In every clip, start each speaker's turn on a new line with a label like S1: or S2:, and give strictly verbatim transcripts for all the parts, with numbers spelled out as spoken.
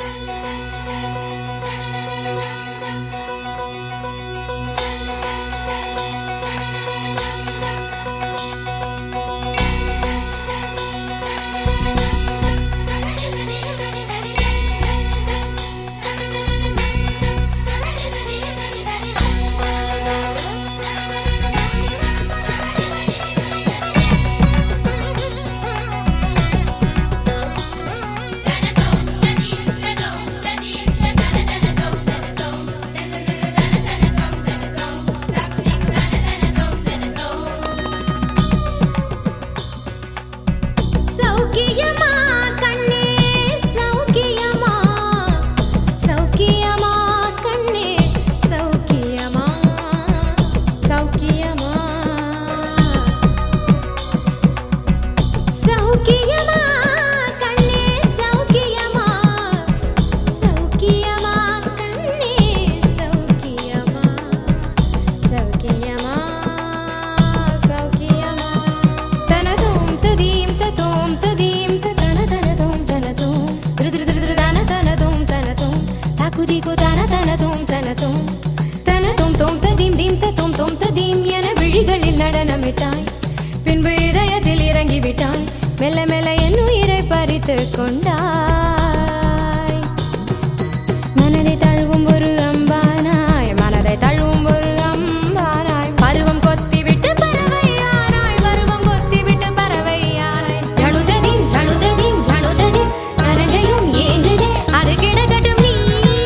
S1: பின்பு இதயத்தில் இறங்கி விட்டாய், மெல்ல மெல்ல என் உயிரை பறித்து கொண்டாய். மனதை தழுவும் ஒரு அம்பானாய், மனதை தழுவும் ஒரு அம்பானாய், பருவம் கொத்தி விட்டு பறவையானாய், பருவம் கொத்தி விட்டு பறவையானாய். ஜழுதனின் ஜழுதனின் ஜழுதனின் சலங்கையும் ஏங்குதே, அது கிடக்கட்டும் நீ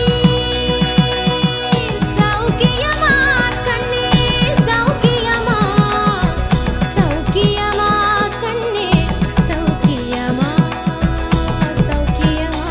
S1: சௌக்கியமா கண்ணே, சௌக்கியமா சௌக்கியமா கண்ணே, சௌக்கியமா சௌக்கியமா.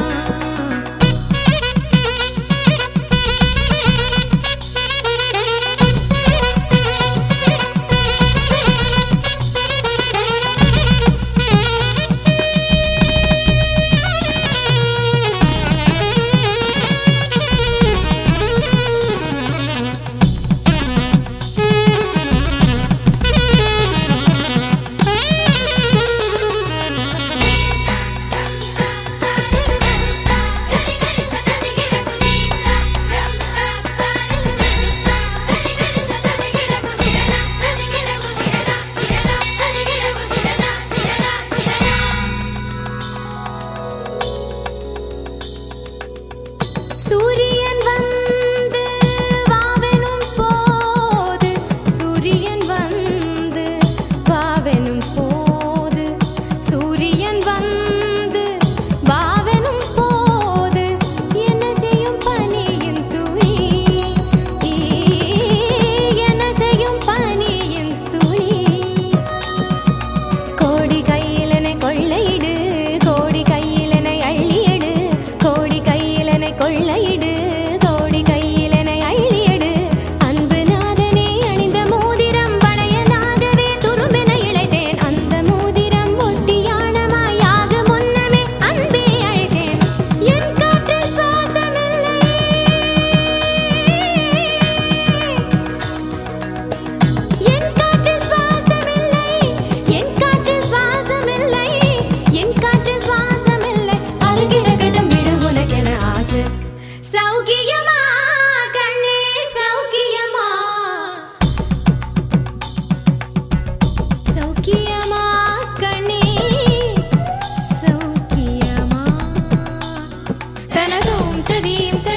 S1: சூரியன் வந்து வாவெனும் போது, சூரியன் வந்து வாவெனும் போது, சூரியன் வந்து வாவெனும் போது, என்ன செய்யும் பனியின் துளி, என்ன செய்யும் பனியின் துளி. கோடி கையிலனை கொள்ளையிடு, கோடி கையிலனை அள்ளியடு, கோடி கையிலனை கொள்ளையிடு, கோடி கையிலனை அள்ளியடு. அன்பு நாதனே அணிந்த மோதிரம் வளையலாகவே துருமென இழைத்தேன், அந்த மோதிரம் ஒட்டியானமாயாக முன்னமே அன்பே அழைத்தேன். என் காற்றில் சுவாசமில்லை, என் காற்றில் சுவாசமில்லை, என் காற்றில் சுவாசமில்லை, என் காற்றில் சுவாசமில்லை, அது கிடக்கட்டும் விடு உனக்கென ஆச்சு. சௌக்கியமா கண்ணே, சௌக்கியமா சௌக்கியமா கண்ணே, சௌக்கியமா. தனதோம் ததீம்